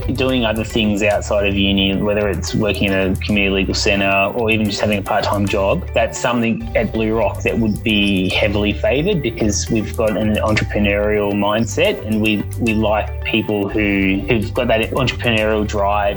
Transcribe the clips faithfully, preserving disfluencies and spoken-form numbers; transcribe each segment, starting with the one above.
doing other things outside of uni, whether it's working in a community legal centre or even just having a part-time job, that's something at Blue Rock that would be heavily favoured because we've got an entrepreneurial mindset and we, we like people who, who've got that entrepreneurial drive.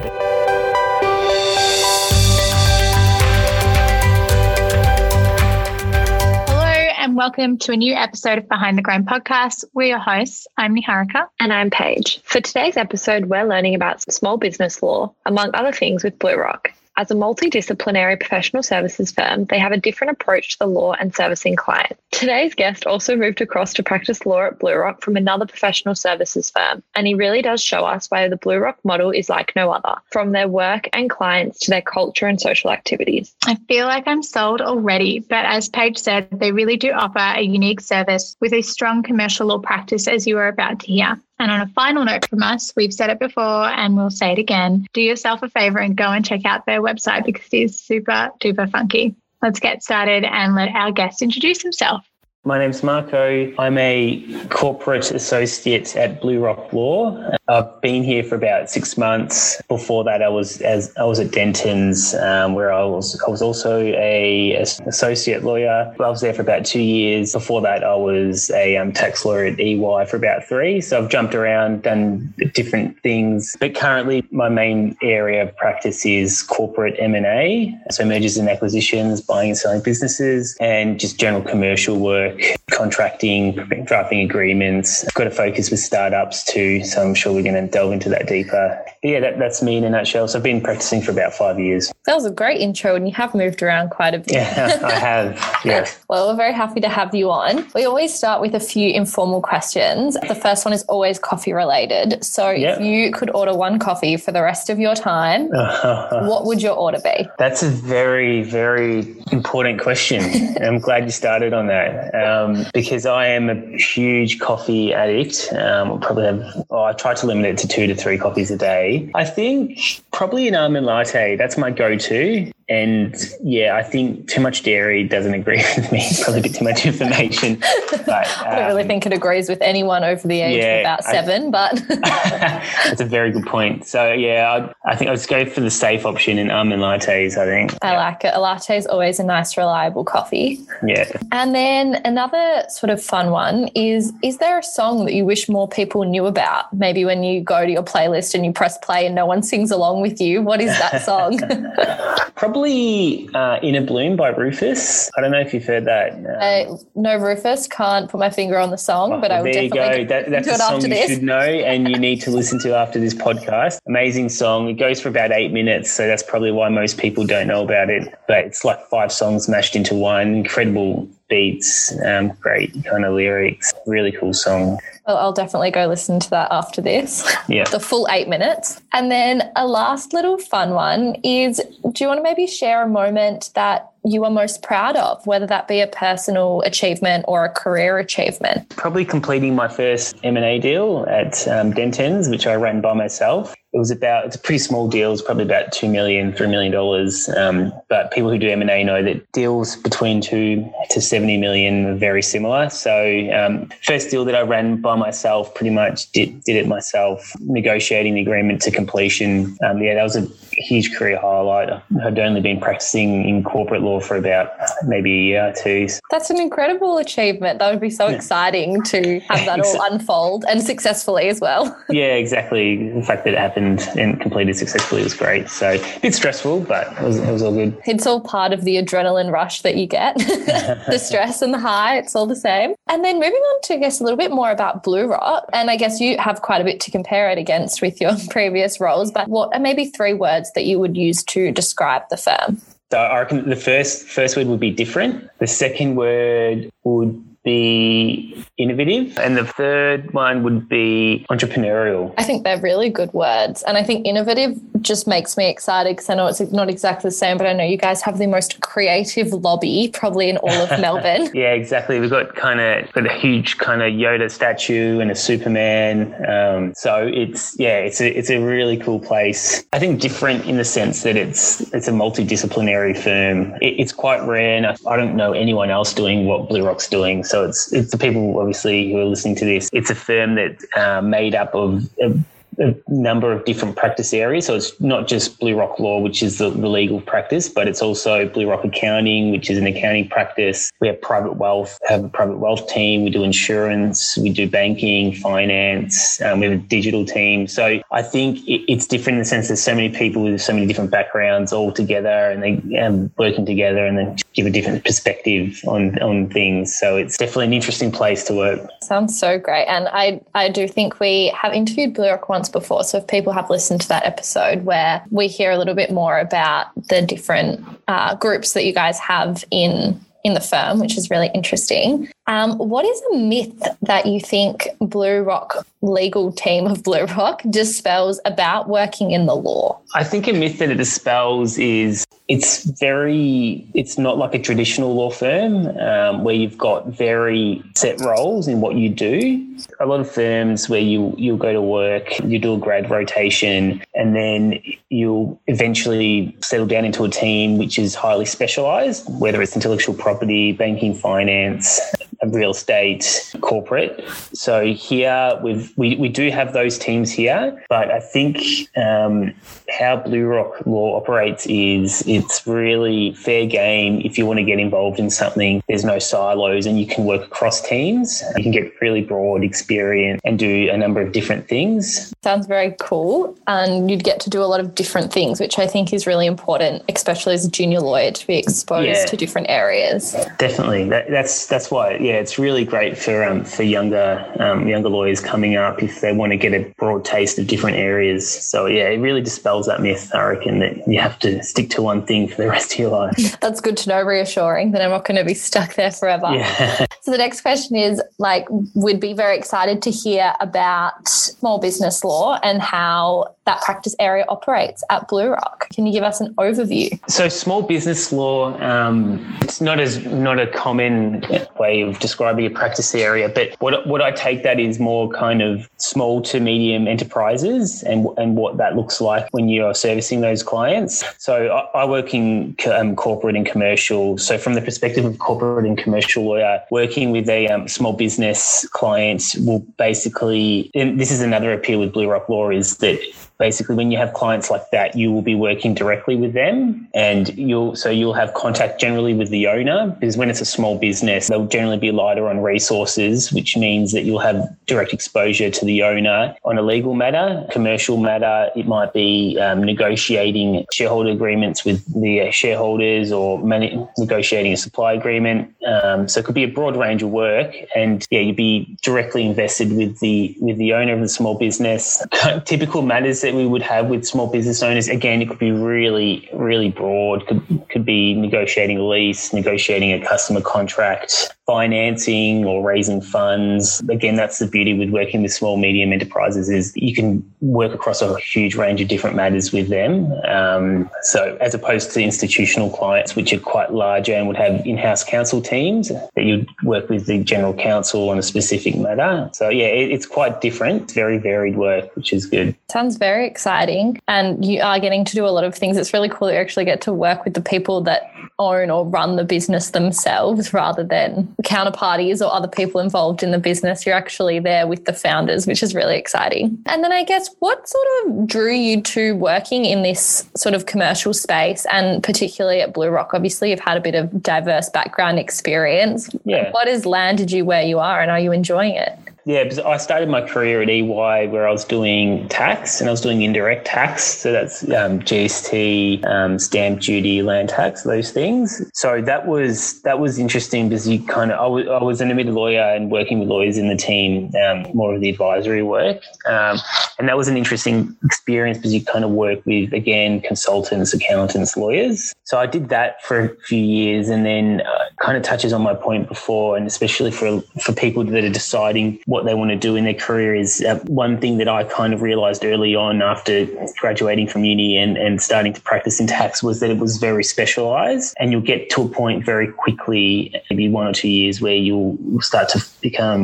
And welcome to a new episode of Behind the Grain podcast. We're your hosts. I'm Niharika. And I'm Paige. For today's episode, we're learning about small business law, among other things with Blue Rock. As a multidisciplinary professional services firm, they have a different approach to the law and servicing clients. Today's guest also moved across to practice law at Blue Rock from another professional services firm, and he really does show us why the Blue Rock model is like no other, from their work and clients to their culture and social activities. I feel like I'm sold already, but as Paige said, they really do offer a unique service with a strong commercial law practice, as you are about to hear. And on a final note from us, we've said it before and we'll say it again, do yourself a favour and go and check out their website because it is super duper funky. Let's get started and let our guest introduce himself. My name's Marco. I'm a corporate associate at Blue Rock Law. I've been here for about six months. Before that, I was as I was at Denton's, um, where I was. I was also a, a associate lawyer. I was there for about two years. Before that, I was a um, tax lawyer at E Y for about three. So I've jumped around, done different things. But currently, my main area of practice is corporate M and A, so mergers and acquisitions, buying and selling businesses, and just general commercial work. Contracting, drafting agreements. I've got a focus with startups too, so I'm sure we're going to delve into that deeper. But yeah, that, that's me in a nutshell. So I've been practicing for about five years. That was a great intro and you have moved around quite a bit. Yeah, I have, yes. Well, we're very happy to have you on. We always start with a few informal questions. The first one is always coffee related. So yep. If you could order one coffee for the rest of your time, what would your order be? That's a very, very important question. I'm glad you started on that. Um, because I am a huge coffee addict. Um, I'll probably have, oh, I try to limit it to two to three coffees a day. I think probably an almond latte. That's my go-to. And yeah, I think too much dairy doesn't agree with me. Probably a bit too much information. But, um, I don't really think it agrees with anyone over the age yeah, of about seven, I, but that's a very good point. So yeah, I, I think I'll just go for the safe option in almond lattes, I think. I yeah. like it. A latte is always a nice, reliable coffee. Yeah. And then another sort of fun one is, is there a song that you wish more people knew about? Maybe when you go to your playlist and you press play and no one sings along with you, what is that song? Probably uh, Inner Bloom by Rufus. I don't know if you've heard that. Um, uh, no, Rufus, can't put my finger on the song, oh, but I will there definitely you go. That, that's do a it song after you this. should know and you need to listen to after this podcast. Amazing song. It goes for about eight minutes, so that's probably why most people don't know about it. But it's like five songs mashed into one. Incredible beats, um, great kind of lyrics. Really cool song. Well, I'll definitely go listen to that after this. Yeah. The full eight minutes. And then a last little fun one is, do you want to maybe share a moment that you are most proud of, whether that be a personal achievement or a career achievement? Probably completing my first M and A deal at um, Denton's, which I ran by myself. It was about, it's a pretty small deal. It's probably about two million dollars, three million dollars. Um, but people who do M and A know that deals between two to seventy million are very similar. So um, first deal that I ran by myself, pretty much did, did it myself, negotiating the agreement to completion. Um, yeah, that was a huge career highlight. I'd only been practicing in corporate law for about maybe a year or two. That's an incredible achievement. That would be so yeah. exciting to have that all unfold and successfully as well. Yeah, exactly. The fact that it happened and completed successfully was great. So a bit stressful, but it was, it was all good. It's all part of the adrenaline rush that you get, the stress and the high, it's all the same. And then moving on to, I guess, a little bit more about Blue Rock, and I guess you have quite a bit to compare it against with your previous roles, but what are maybe three words that you would use to describe the firm? So I reckon the first first word would be different. The second word would be innovative. And the third one would be entrepreneurial. I think they're really good words. And I think innovative just makes me excited because I know it's not exactly the same, but I know you guys have the most creative lobby probably in all of Melbourne. Yeah, exactly. We've got kind of got a huge kind of Yoda statue and a Superman. Um, so it's, yeah, it's a, it's a really cool place. I think different in the sense that it's, it's a multidisciplinary firm. It, it's quite rare. And I, I don't know anyone else doing what Blue Rock's doing. So it's, it's the people obviously who are listening to this. It's a firm that uh, made up of, of a number of different practice areas. So it's not just Blue Rock Law, which is the, the legal practice, but it's also Blue Rock Accounting, which is an accounting practice. We have private wealth, have a private wealth team. We do insurance, we do banking, finance. Um, we have a digital team. So I think it, it's different in the sense there's so many people with so many different backgrounds all together, and they um, working together and then give a different perspective on on things. So it's definitely an interesting place to work. Sounds so great. And I, I do think we have interviewed Blue Rock once before. So if people have listened to that episode where we hear a little bit more about the different uh, groups that you guys have in in the firm, which is really interesting. Um, what is a myth that you think Blue Rock legal team of Blue Rock dispels about working in the law? I think a myth that it dispels is it's very, it's not like a traditional law firm um, where you've got very set roles in what you do. A lot of firms where you, you'll go to work, you do a grad rotation, and then you'll eventually settle down into a team which is highly specialised, whether it's intellectual property, banking, finance, real estate, corporate. So here we've, we we do have those teams here, but I think um, how Blue Rock Law operates is it's really fair game. If you want to get involved in something, there's no silos and you can work across teams. You can get really broad experience and do a number of different things. Sounds very cool. And you'd get to do a lot of different things, which I think is really important, especially as a junior lawyer, to be exposed yeah, to different areas. Definitely. That, that's that's why, yeah, it's really great for um, for younger um, younger lawyers coming up if they want to get a broad taste of different areas. So, yeah, it really dispels that myth, I reckon, that you have to stick to one thing for the rest of your life. That's good to know, reassuring that I'm not going to be stuck there forever. Yeah. So the next question is, like, we'd be very excited to hear about small business law and how that practice area operates at Blue Rock. Can you give us an overview? So small business law, um, it's not as not a common way of describing a practice area, but what what I take that is more kind of small to medium enterprises and and what that looks like when you are servicing those clients. So I, I work in um, corporate and commercial. So from the perspective of corporate and commercial lawyer, working with a um, small business client will basically, and this is another appeal with Blue Rock Law, is that basically when you have clients like that, you will be working directly with them, and you'll so you'll have contact generally with the owner, because when it's a small business, they'll generally be lighter on resources, which means that you'll have direct exposure to the owner on a legal matter. Commercial matter, it might be um, negotiating shareholder agreements with the shareholders or many, negotiating a supply agreement. Um, so it could be a broad range of work, and yeah, you'd be directly invested with the with the owner of the small business. Typical matters that we would have with small business owners, again, it could be really, really broad. Could could be negotiating a lease, negotiating a customer contract, financing or raising funds. Again, that's the beauty with working with small, medium enterprises, is you can work across a huge range of different matters with them. Um, so as opposed to institutional clients, which are quite larger and would have in-house counsel teams that you'd work with the general counsel on a specific matter. So yeah, it, it's quite different. It's very varied work, which is good. Sounds very exciting. And you are getting to do a lot of things. It's really cool that you actually get to work with the people that own or run the business themselves rather than counterparties or other people involved in the business. You're actually there with the founders, which is really exciting. And then I guess what sort of drew you to working in this sort of commercial space, and particularly at Blue Rock? Obviously, you've had a bit of diverse background experience. Yeah. What has landed you where you are, and are you enjoying it? Yeah, because I started my career at E Y where I was doing tax, and I was doing indirect tax. So that's um, G S T, um, stamp duty, land tax, those things. So that was that was interesting because you kind of I was, I was an admitted lawyer and working with lawyers in the team, um, more of the advisory work, um, and that was an interesting experience because you kind of work with, again, consultants, accountants, lawyers. So I did that for a few years, and then uh, kind of touches on my point before, and especially for for people that are deciding what they want to do in their career, is uh, one thing that I kind of realised early on after graduating from uni and, and starting to practice in tax was that it was very specialised, and you'll get to a point very quickly, maybe one or two years, where you'll start to become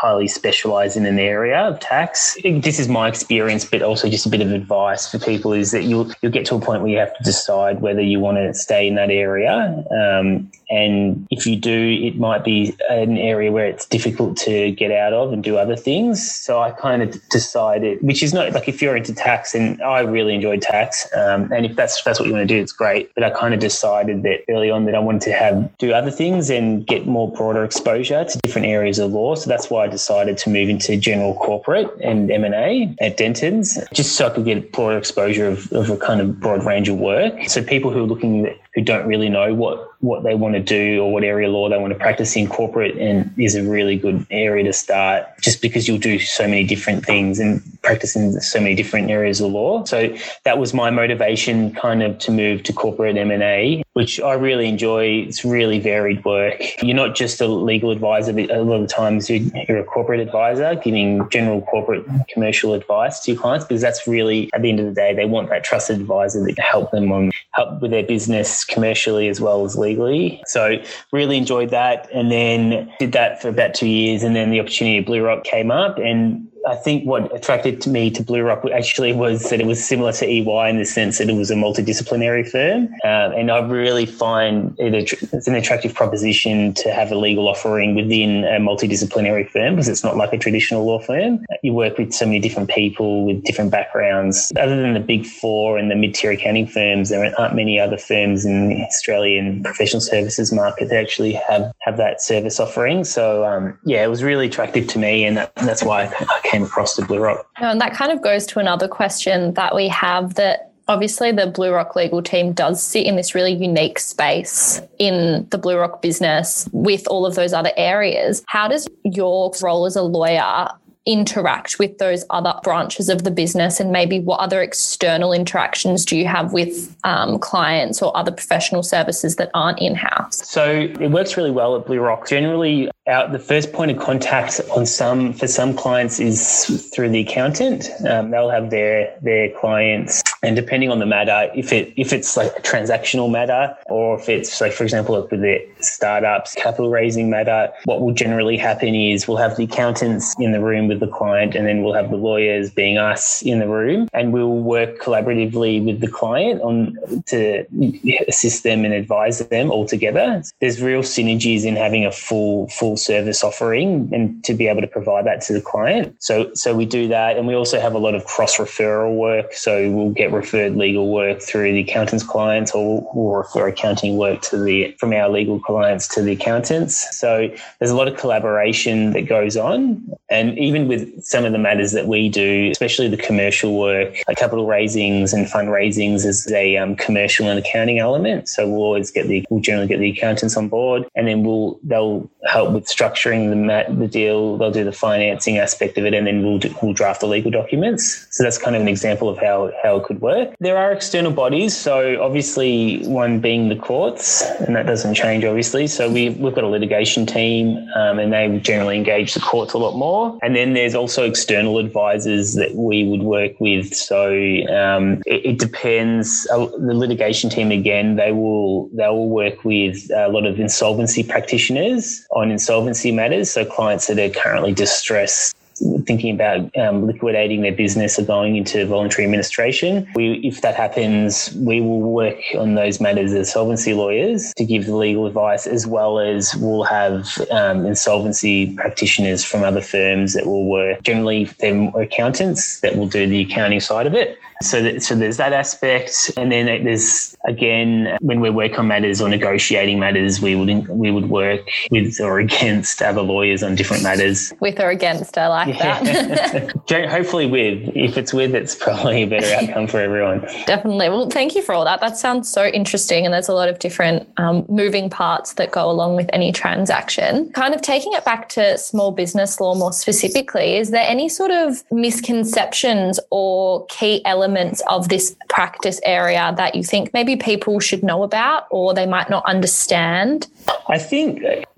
highly specialise in an area of tax. This is my experience, but also just a bit of advice for people is that you'll you'll get to a point where you have to decide whether you want to stay in that area. Um, and if you do, it might be an area where it's difficult to get out of and do other things. So I kind of decided, which is not like if you're into tax, and I really enjoyed tax, um, and if that's that's what you want to do, it's great. But I kind of decided that early on that I wanted to have do other things and get more broader exposure to different areas of law. So that's why I decided to move into general corporate and M and A at Dentons, just so I could get broader exposure of, of a kind of broad range of work. So people who are looking at who don't really know what, what they want to do or what area of law they want to practice in corporate, and is a really good area to start, just because you'll do so many different things and practice in so many different areas of law. So that was my motivation kind of to move to corporate M and A, which I really enjoy. It's really varied work. You're not just a legal advisor, but a lot of times you're a corporate advisor giving general corporate commercial advice to your clients, because that's really, at the end of the day, they want that trusted advisor that can help them on help with their business commercially as well as legally. So really enjoyed that, and then did that for about two years, and then the opportunity of Blue Rock came up. And I think what attracted to me to Blue Rock actually was that it was similar to E Y in the sense that it was a multidisciplinary firm. Um, and I really find it a, it's an attractive proposition to have a legal offering within a multidisciplinary firm, because it's not like a traditional law firm. You work with so many different people with different backgrounds. Other than the big four and the mid-tier accounting firms, there aren't many other firms in the Australian professional services market that actually have, have that service offering. So, um, yeah, it was really attractive to me, and that, that's why I came across to Blue Rock. And that kind of goes to another question that we have, that obviously the Blue Rock legal team does sit in this really unique space in the Blue Rock business with all of those other areas. How does your role as a lawyer interact with those other branches of the business, and maybe what other external interactions do you have with um, clients or other professional services that aren't in-house? So it works really well at Blue Rock. Generally, our, the first point of contact on some for some clients is through the accountant. Um, they'll have their their clients, and depending on the matter, if it if it's like a transactional matter, or if it's like, for example, like with the startups, capital raising matter, what will generally happen is we'll have the accountants in the room with the client, and then we'll have the lawyers, being us, in the room, and we'll work collaboratively with the client on to assist them and advise them all together. There's real synergies in having a full full service offering and to be able to provide that to the client. So so we do that, and we also have a lot of cross referral work. So we'll get referred legal work through the accountant's clients, or we'll refer accounting work to the from our legal clients to the accountants. So there's a lot of collaboration that goes on, and even with some of the matters that we do, especially the commercial work, like capital raisings and fundraisings, is a um, commercial and accounting element. So we'll always get the we'll generally get the accountants on board, and then we'll they'll help with structuring the mat, the deal. They'll do the financing aspect of it, and then we'll do, we'll draft the legal documents. So that's kind of an example of how how it could work. There are external bodies, so obviously one being the courts, and that doesn't change obviously. So we we've got a litigation team, um, and they generally engage the courts a lot more. And then there's also external advisors that we would work with. So um, it, it depends. Uh, the litigation team, again, they will they will work with a lot of insolvency practitioners on insolvency matters. So clients that are currently distressed, thinking about um, liquidating their business or going into voluntary administration. We, if that happens, we will work on those matters as solvency lawyers to give the legal advice, as well as we'll have um, insolvency practitioners from other firms that will work. Generally, they're accountants that will do the accounting side of it. So, that, so there's that aspect, and then there's, again, when we work on matters or negotiating matters, we would we would work with or against other lawyers on different matters. With or against, I like yeah. that. Hopefully with. If it's with, it's probably a better outcome for everyone. Definitely. Well, thank you for all that. That sounds so interesting, and there's a lot of different um, moving parts that go along with any transaction. Kind of taking it back to small business law more specifically, is there any sort of misconceptions or key elements of this practice area that you think maybe people should know about or they might not understand? I think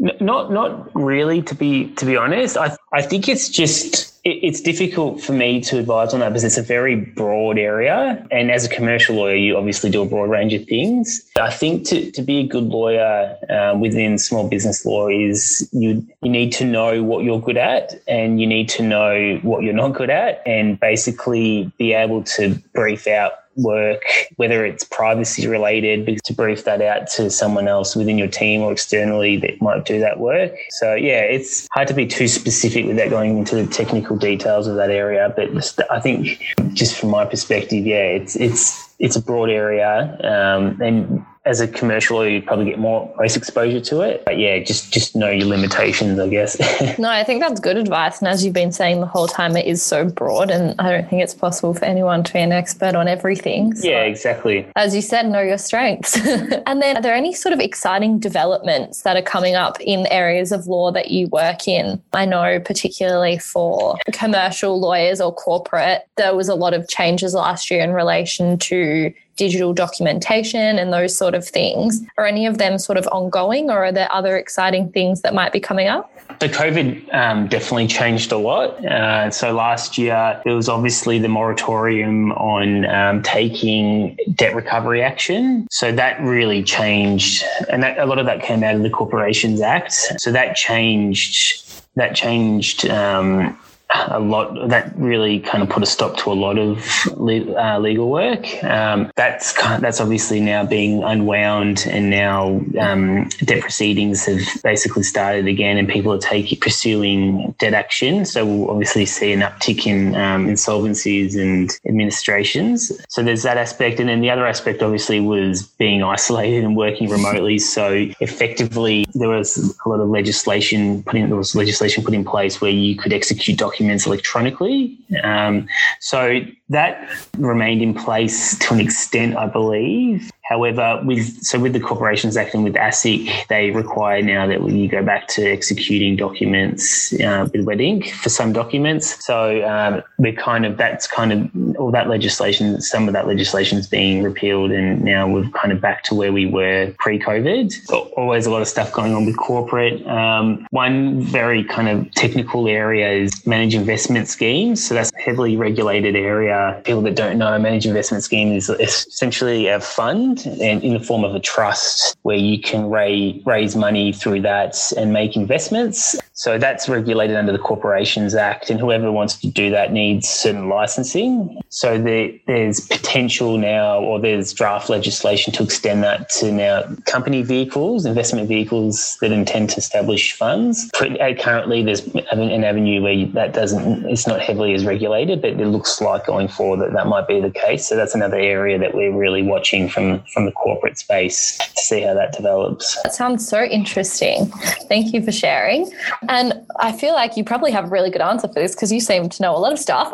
Not not really, to be to be honest. I I think it's just it, it's difficult for me to advise on that because it's a very broad area, and as a commercial lawyer, you obviously do a broad range of things. I think to, to be a good lawyer um, within small business law is you you need to know what you're good at, and you need to know what you're not good at, and basically be able to brief out work, whether it's privacy related, to brief that out to someone else within your team or externally that might do that work. So yeah, it's hard to be too specific without going into the technical details of that area. But I think just from my perspective, yeah, it's it's it's a broad area, um, and as a commercial lawyer, you'd probably get more close exposure to it. But yeah, just just know your limitations, I guess. No, I think that's good advice. And as you've been saying the whole time, it is so broad, and I don't think it's possible for anyone to be an expert on everything. So, yeah, exactly. As you said, know your strengths. And then are there any sort of exciting developments that are coming up in areas of law that you work in? I know particularly for commercial lawyers or corporate, there was a lot of changes last year in relation to digital documentation and those sort of things. Are any of them sort of ongoing, or are there other exciting things that might be coming up? So COVID um, definitely changed a lot. Uh, so last year, there was obviously the moratorium on um, taking debt recovery action. So that really changed. And that, a lot of that came out of the Corporations Act. So that changed, that changed um, a lot. That really kind of put a stop to a lot of le- uh, legal work. Um, that's that's obviously now being unwound, and now um, debt proceedings have basically started again, and people are taking pursuing debt action. So we'll obviously see an uptick in um, insolvencies and administrations. So there's that aspect, and then the other aspect obviously was being isolated and working remotely. So effectively, there was a lot of legislation put in. There was legislation put in place where you could execute documents electronically. Um, so that remained in place to an extent, I believe. However, with so with the Corporations Act and with ASIC, they require now that you go back to executing documents uh, with wet ink for some documents. So um, we're kind of that's kind of all that legislation. Some of that legislation is being repealed, and now we're kind of back to where we were pre-COVID. So always a lot of stuff going on with corporate. Um, one very kind of technical area is managed investment schemes. So that's a heavily regulated area. People that don't know, a managed investment scheme is essentially a fund, and in the form of a trust where you can raise, raise money through that and make investments. So that's regulated under the Corporations Act, and whoever wants to do that needs certain licensing. So there, there's potential now, or there's draft legislation to extend that to now company vehicles, investment vehicles that intend to establish funds. Currently, there's an avenue where that doesn't, it's not heavily as regulated, but it looks like going forward that that might be the case. So that's another area that we're really watching from from the corporate space to see how that develops. That sounds so interesting. Thank you for sharing. And I feel like you probably have a really good answer for this because you seem to know a lot of stuff.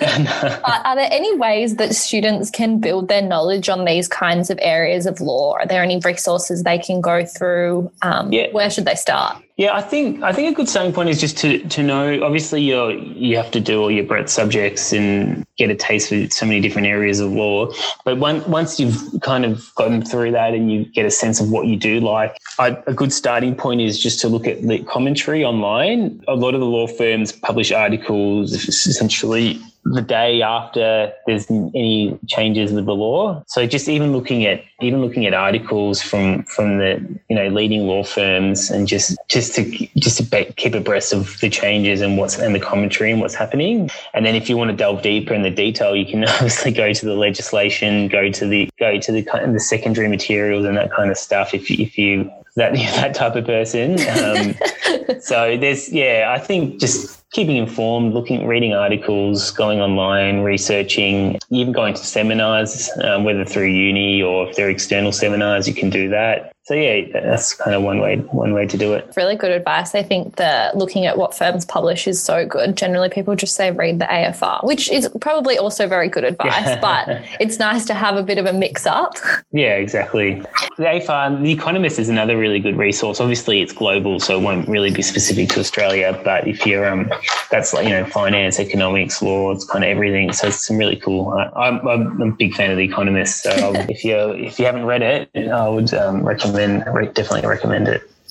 But are there any ways that students can build their knowledge on these kinds of areas of law? Are there any resources they can go through? Um, yeah. Where should they start? Yeah, I think I think a good starting point is just to to know. Obviously, you you have to do all your breadth subjects and get a taste for so many different areas of law. But one, once you've kind of gotten through that and you get a sense of what you do like, I, a good starting point is just to look at the commentary online. A lot of the law firms publish articles essentially the day after there's any changes with the law. So just even looking at even looking at articles from from the you know leading law firms, and just just to just to keep abreast of the changes and what's and the commentary and what's happening. And then if you want to delve deeper in the detail, you can obviously go to the legislation, go to the go to the kind of the secondary materials and that kind of stuff. If you, if you that that type of person. Um, so there's yeah, I think just keeping informed, looking, reading articles, going online, researching, even going to seminars, um, whether through uni or if they're external seminars, you can do that. So yeah, that's kind of one way one way to do it. Really good advice. I think that looking at what firms publish is so good. Generally, people just say read the A F R, which is probably also very good advice, yeah. But it's nice to have a bit of a mix up. Yeah, exactly. The A F R, The Economist is another really good resource. Obviously, it's global, so it won't really be specific to Australia. But if you're, um, that's like, you know, finance, economics, law, it's kind of everything. So it's some really cool. Uh, I'm, I'm a big fan of The Economist. So I'll, if you if you haven't read it, I would um, recommend. Definitely recommend it.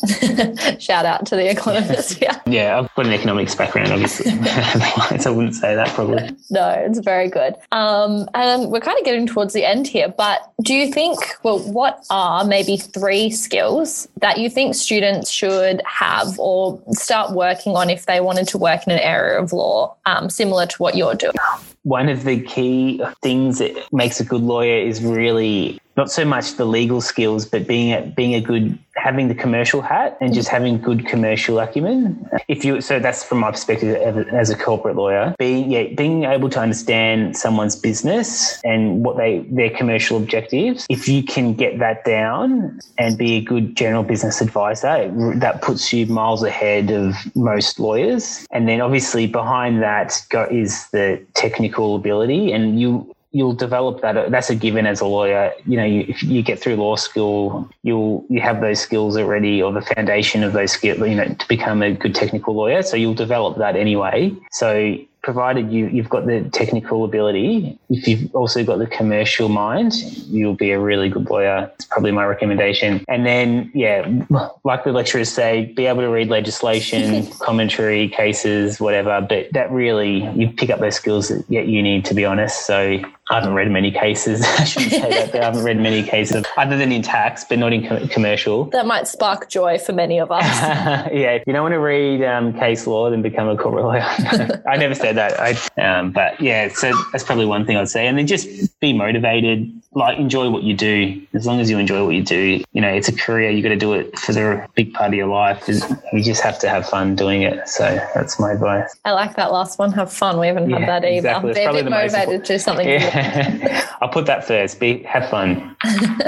Shout out to the economist. Yeah. Yeah, I've got an economics background, obviously. Otherwise, I wouldn't say that probably. No, it's very good. Um, and we're kind of getting towards the end here, but do you think, well, what are maybe three skills that you think students should have or start working on if they wanted to work in an area of law um, similar to what you're doing? One of the key things that makes a good lawyer is really not so much the legal skills, but being a, being a good, having the commercial hat and just having good commercial acumen. If you, so that's from my perspective as a corporate lawyer, being, yeah, being able to understand someone's business and what they, their commercial objectives. If you can get that down and be a good general business advisor, that puts you miles ahead of most lawyers. And then obviously behind that go, is the technical ability, and you, you'll develop that. That's a given as a lawyer. You know, you, if you get through law school, you'll you have those skills already, or the foundation of those skills, you know, to become a good technical lawyer. So you'll develop that anyway. So provided you, you've got the technical ability, if you've also got the commercial mind, you'll be a really good lawyer. It's probably my recommendation. And then, yeah, like the lecturers say, be able to read legislation, commentary, cases, whatever. But that really, you pick up those skills that you need, to be honest. So I haven't read many cases. I shouldn't say that, but I haven't read many cases other than in tax, but not in co- commercial. That might spark joy for many of us. Yeah, if you don't want to read um, case law, then become a corporate lawyer. I never said that. I, um, but yeah, so that's probably one thing I'd say. And then just be motivated, like enjoy what you do. As long as you enjoy what you do, you know, it's a career. You got to do it for the big part of your life. You just have to have fun doing it. So that's my advice. I like that last one. Have fun. We haven't yeah, had that either. Exactly. Be a bit motivated to do something. Yeah. I'll put that first. Be have fun.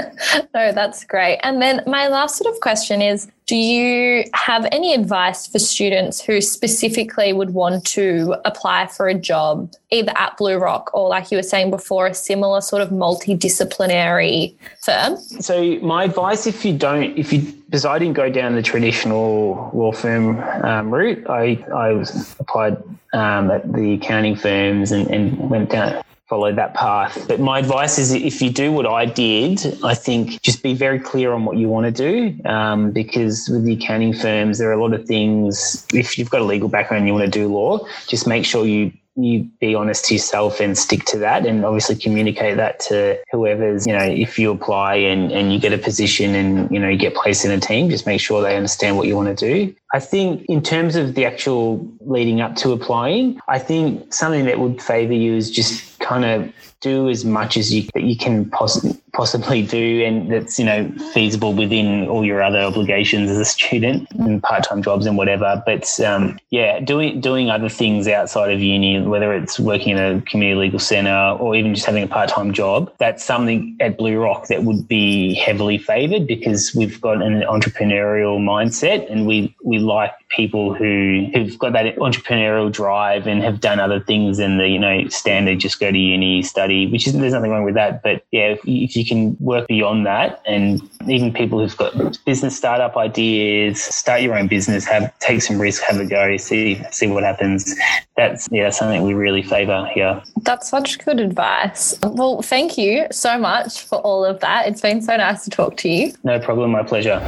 No, that's great. And then my last sort of question is, do you have any advice for students who specifically would want to apply for a job either at Blue Rock or, like you were saying before, a similar sort of multidisciplinary firm? So my advice, if you don't, if you, because I didn't go down the traditional law firm um, route, I, I was applied um, at the accounting firms and, and went down, followed that path. But my advice is, if you do what I did, I think just be very clear on what you want to do, um, because with the accounting firms, there are a lot of things. If you've got a legal background and you want to do law, just make sure you you be honest to yourself and stick to that, and obviously communicate that to whoever's, you know, if you apply and, and you get a position and, you know, you get placed in a team, just make sure they understand what you want to do. I think in terms of the actual leading up to applying, I think something that would favour you is just kind of do as much as you that you can poss- possibly do, and that's, you know, feasible within all your other obligations as a student and part-time jobs and whatever. But um, yeah, doing doing other things outside of uni, whether it's working in a community legal centre or even just having a part-time job, that's something at Blue Rock that would be heavily favoured, because we've got an entrepreneurial mindset, and we we like people who who've got that entrepreneurial drive and have done other things than the, you know, standard just go to uni, study, which is, there's nothing wrong with that. But yeah, if, if you can work beyond that, and even people who've got business startup ideas, start your own business, have take some risk, have a go, see see what happens. That's yeah, something we really favour here. That's such good advice. Well, thank you so much for all of that. It's been so nice to talk to you. No problem, my pleasure.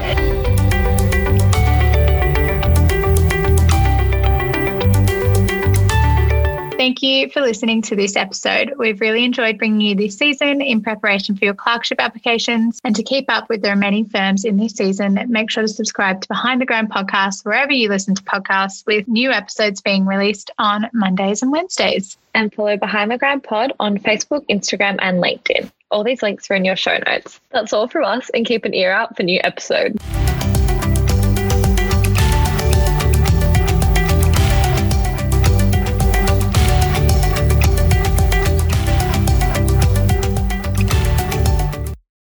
Thank you for listening to this episode. We've really enjoyed bringing you this season in preparation for your clerkship applications. And to keep up with the remaining firms in this season, make sure to subscribe to Behind the Grime podcast wherever you listen to podcasts, with new episodes being released on Mondays and Wednesdays. And follow Behind the Grime Pod on Facebook, Instagram and LinkedIn. All these links are in your show notes. That's all from us, and keep an ear out for new episodes.